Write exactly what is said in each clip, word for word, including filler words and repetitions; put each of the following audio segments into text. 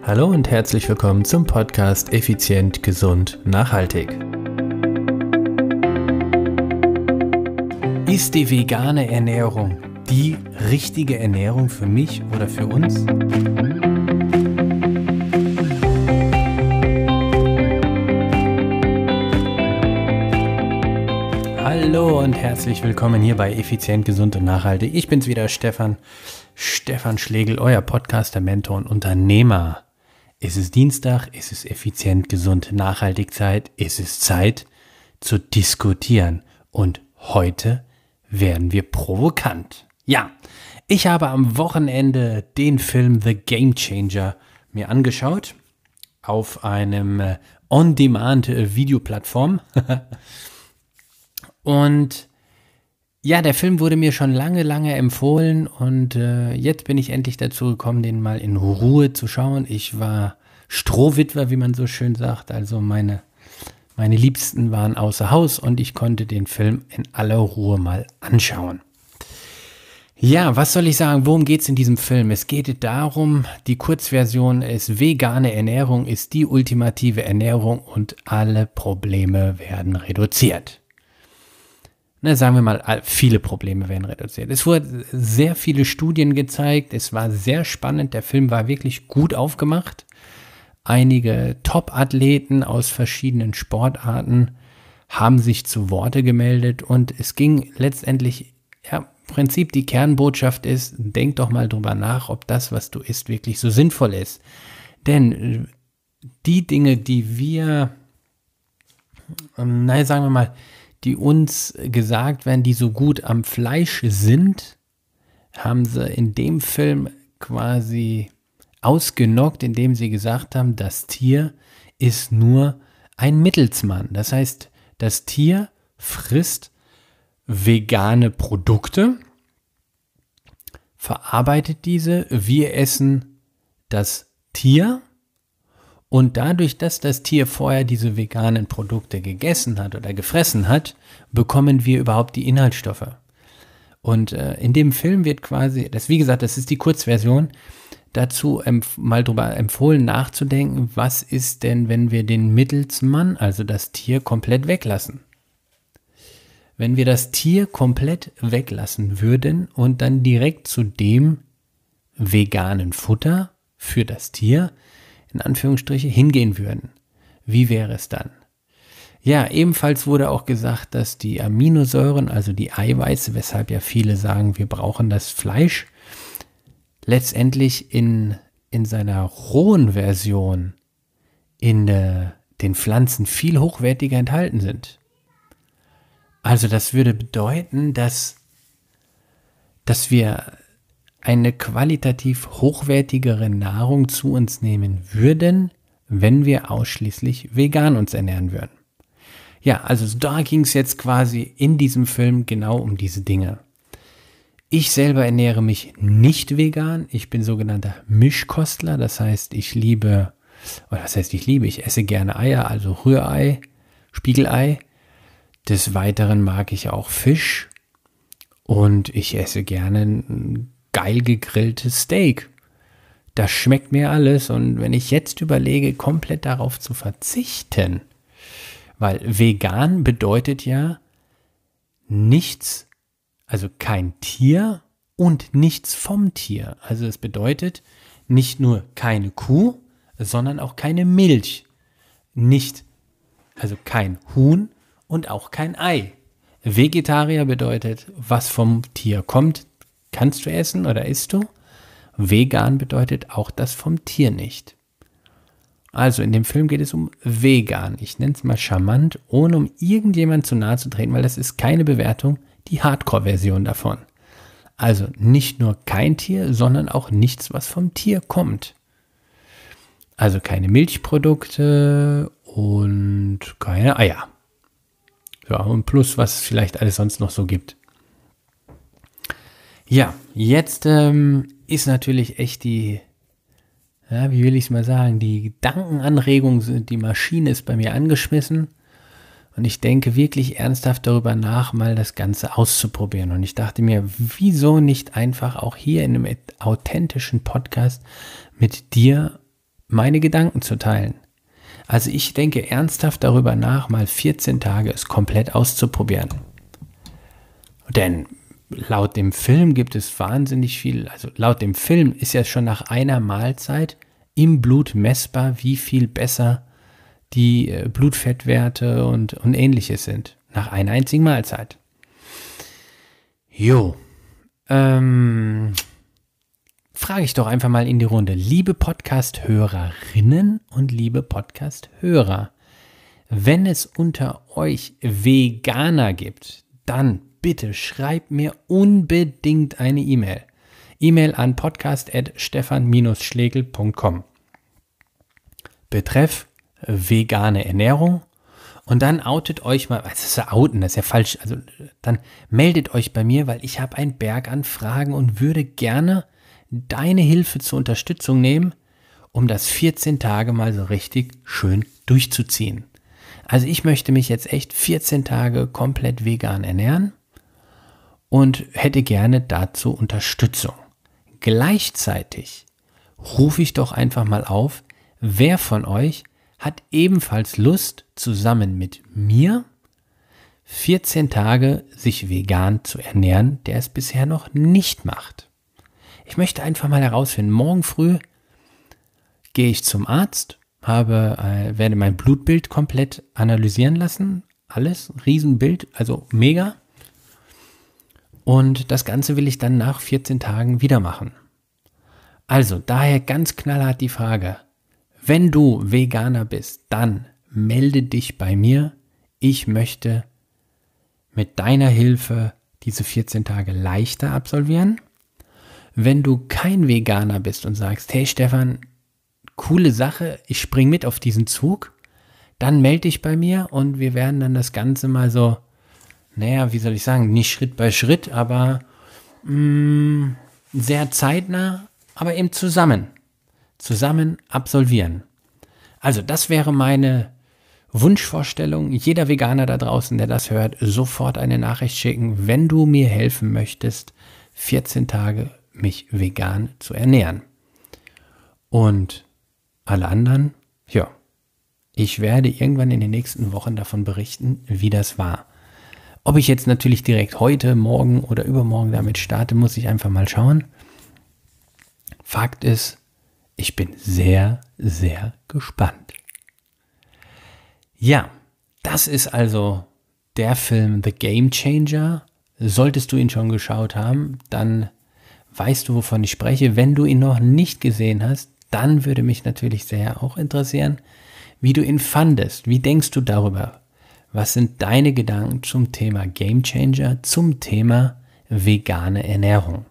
Hallo und herzlich willkommen zum Podcast Effizient, Gesund, Nachhaltig. Ist die vegane Ernährung die richtige Ernährung für mich oder für uns? Hallo und herzlich willkommen hier bei Effizient, Gesund und Nachhaltig. Ich bin's wieder, Stefan, Stefan Schlegel, euer Podcaster, Mentor und Unternehmer. Es ist Dienstag, es ist effizient, gesund, nachhaltig Zeit, es ist Zeit zu diskutieren und heute werden wir provokant. Ja, ich habe am Wochenende den Film The Game Changer mir angeschaut auf einem On-Demand-Videoplattform und ja, der Film wurde mir schon lange, lange empfohlen und äh, jetzt bin ich endlich dazu gekommen, den mal in Ruhe zu schauen. Ich war Strohwitwer, wie man so schön sagt, also meine, meine Liebsten waren außer Haus und ich konnte den Film in aller Ruhe mal anschauen. Ja, was soll ich sagen, worum geht es in diesem Film? Es geht darum, die Kurzversion ist, vegane Ernährung ist die ultimative Ernährung und alle Probleme werden reduziert. Na, sagen wir mal, viele Probleme werden reduziert. Es wurden sehr viele Studien gezeigt, es war sehr spannend, der Film war wirklich gut aufgemacht. Einige Top-Athleten aus verschiedenen Sportarten haben sich zu Worte gemeldet und es ging letztendlich, ja, im Prinzip die Kernbotschaft ist, denk doch mal drüber nach, ob das, was du isst, wirklich so sinnvoll ist. Denn die Dinge, die wir, naja, sagen wir mal, die uns gesagt werden, die so gut am Fleisch sind, haben sie in dem Film quasi ausgenockt, indem sie gesagt haben, das Tier ist nur ein Mittelsmann. Das heißt, das Tier frisst vegane Produkte, verarbeitet diese, wir essen das Tier. Und dadurch, dass das Tier vorher diese veganen Produkte gegessen hat oder gefressen hat, bekommen wir überhaupt die Inhaltsstoffe. Und äh, in dem Film wird quasi, das wie gesagt, das ist die Kurzversion, dazu empf- mal drüber empfohlen nachzudenken, was ist denn, wenn wir den Mittelsmann, also das Tier, komplett weglassen. Wenn wir das Tier komplett weglassen würden und dann direkt zu dem veganen Futter für das Tier, in Anführungsstriche, hingehen würden. Wie wäre es dann? Ja, ebenfalls wurde auch gesagt, dass die Aminosäuren, also die Eiweiße, weshalb ja viele sagen, wir brauchen das Fleisch, letztendlich in, in seiner rohen Version in äh, den Pflanzen viel hochwertiger enthalten sind. Also das würde bedeuten, dass, dass wir eine qualitativ hochwertigere Nahrung zu uns nehmen würden, wenn wir ausschließlich vegan uns ernähren würden. Ja, also da ging es jetzt quasi in diesem Film genau um diese Dinge. Ich selber ernähre mich nicht vegan, ich bin sogenannter Mischkostler, das heißt, ich liebe, oder das heißt, ich liebe, ich esse gerne Eier, also Rührei, Spiegelei. Des Weiteren mag ich auch Fisch und ich esse gerne geil gegrilltes Steak. Das schmeckt mir alles und wenn ich jetzt überlege, komplett darauf zu verzichten, weil vegan bedeutet ja nichts, also kein Tier und nichts vom Tier. Also es bedeutet nicht nur keine Kuh, sondern auch keine Milch. Nicht, also kein Huhn und auch kein Ei. Vegetarier bedeutet, was vom Tier kommt, kannst du essen oder isst du? Vegan bedeutet auch das vom Tier nicht. Also in dem Film geht es um vegan. Ich nenne es mal charmant, ohne um irgendjemand zu nahe zu treten, weil das ist keine Bewertung, die Hardcore-Version davon. Also nicht nur kein Tier, sondern auch nichts, was vom Tier kommt. Also keine Milchprodukte und keine Eier. Ja, und plus, was es vielleicht alles sonst noch so gibt. Ja, jetzt ähm, ist natürlich echt die, ja, wie will ich es mal sagen, die Gedankenanregung, die Maschine ist bei mir angeschmissen und ich denke wirklich ernsthaft darüber nach, mal das Ganze auszuprobieren. Und ich dachte mir, wieso nicht einfach auch hier in einem authentischen Podcast mit dir meine Gedanken zu teilen. Also ich denke ernsthaft darüber nach, mal vierzehn Tage es komplett auszuprobieren. Denn laut dem Film gibt es wahnsinnig viel, also laut dem Film ist ja schon nach einer Mahlzeit im Blut messbar, wie viel besser die äh, Blutfettwerte und, und ähnliches sind. Nach einer einzigen Mahlzeit. Jo. Ähm, frage ich doch einfach mal in die Runde. Liebe Podcast-Hörerinnen und liebe Podcast-Hörer, wenn es unter euch Veganer gibt, dann bitte schreibt mir unbedingt eine E-Mail. E-Mail an podcast at stefan schlegel punkt com. Betreff vegane Ernährung. Und dann outet euch mal, das ist ja outen, das ist ja falsch, also dann meldet euch bei mir, weil ich habe einen Berg an Fragen und würde gerne deine Hilfe zur Unterstützung nehmen, um das vierzehn Tage mal so richtig schön durchzuziehen. Also ich möchte mich jetzt echt vierzehn Tage komplett vegan ernähren und hätte gerne dazu Unterstützung. Gleichzeitig rufe ich doch einfach mal auf, wer von euch hat ebenfalls Lust, zusammen mit mir vierzehn Tage sich vegan zu ernähren, der es bisher noch nicht macht. Ich möchte einfach mal herausfinden, morgen früh gehe ich zum Arzt, habe, äh, werde mein Blutbild komplett analysieren lassen, alles, Riesenbild, also mega. Und das Ganze will ich dann nach vierzehn Tagen wieder machen. Also daher ganz knallhart die Frage, wenn du Veganer bist, dann melde dich bei mir. Ich möchte mit deiner Hilfe diese vierzehn Tage leichter absolvieren. Wenn du kein Veganer bist und sagst, hey Stefan, coole Sache, ich spring mit auf diesen Zug, dann melde dich bei mir und wir werden dann das Ganze mal so, naja, wie soll ich sagen, nicht Schritt bei Schritt, aber mh, sehr zeitnah, aber eben zusammen. Zusammen absolvieren. Also das wäre meine Wunschvorstellung. Jeder Veganer da draußen, der das hört, sofort eine Nachricht schicken, wenn du mir helfen möchtest, vierzehn Tage mich vegan zu ernähren. Und alle anderen, ja, ich werde irgendwann in den nächsten Wochen davon berichten, wie das war. Ob ich jetzt natürlich direkt heute, morgen oder übermorgen damit starte, muss ich einfach mal schauen. Fakt ist, ich bin sehr, sehr gespannt. Ja, das ist also der Film The Game Changer. Solltest du ihn schon geschaut haben, dann weißt du, wovon ich spreche. Wenn du ihn noch nicht gesehen hast, dann würde mich natürlich sehr auch interessieren, wie du ihn fandest. Wie denkst du darüber? Was sind deine Gedanken zum Thema Game Changer, zum Thema vegane Ernährung?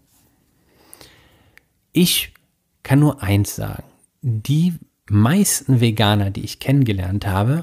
Ich kann nur eins sagen. Die meisten Veganer, die ich kennengelernt habe,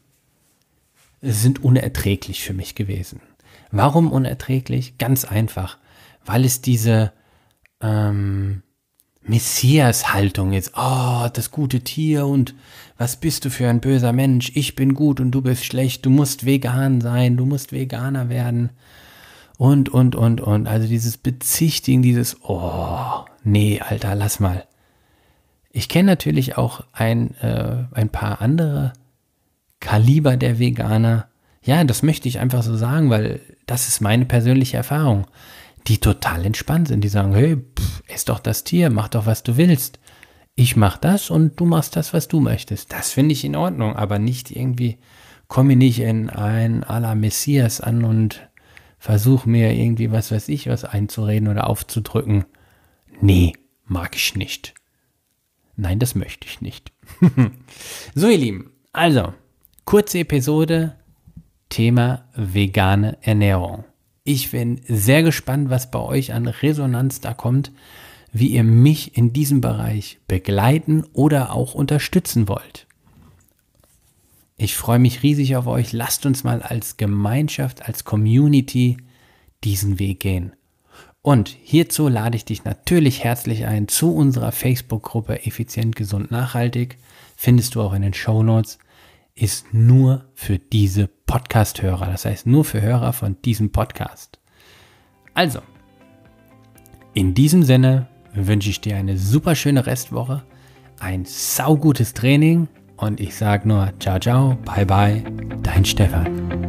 sind unerträglich für mich gewesen. Warum unerträglich? Ganz einfach, weil es diese ähm, Messias-Haltung ist. Oh, das gute Tier und was bist du für ein böser Mensch? Ich bin gut und du bist schlecht. Du musst vegan sein, du musst Veganer werden. Und, und, und, und. Also dieses Bezichtigen, dieses, oh, nee, Alter, lass mal. Ich kenne natürlich auch ein, äh, ein paar andere Kaliber der Veganer. Ja, das möchte ich einfach so sagen, weil das ist meine persönliche Erfahrung. Die total entspannt sind. Die sagen, hey, pff, ess doch das Tier, mach doch, was du willst. Ich mach das und du machst das, was du möchtest. Das finde ich in Ordnung, aber nicht irgendwie, komme nicht in ein à la Messias an und versuche mir irgendwie was weiß ich was einzureden oder aufzudrücken. Nee, mag ich nicht. Nein, das möchte ich nicht. So, ihr Lieben, also, kurze Episode, Thema vegane Ernährung. Ich bin sehr gespannt, was bei euch an Resonanz da kommt, wie ihr mich in diesem Bereich begleiten oder auch unterstützen wollt. Ich freue mich riesig auf euch. Lasst uns mal als Gemeinschaft, als Community diesen Weg gehen. Und hierzu lade ich dich natürlich herzlich ein zu unserer Facebook-Gruppe Effizient, Gesund, Nachhaltig. Findest du auch in den Shownotes. Ist nur für diese Podcast-Hörer. Das heißt nur für Hörer von diesem Podcast. Also, in diesem Sinne wünsche ich dir eine super schöne Restwoche, ein saugutes Training und ich sage nur ciao, ciao, bye, bye, dein Stefan.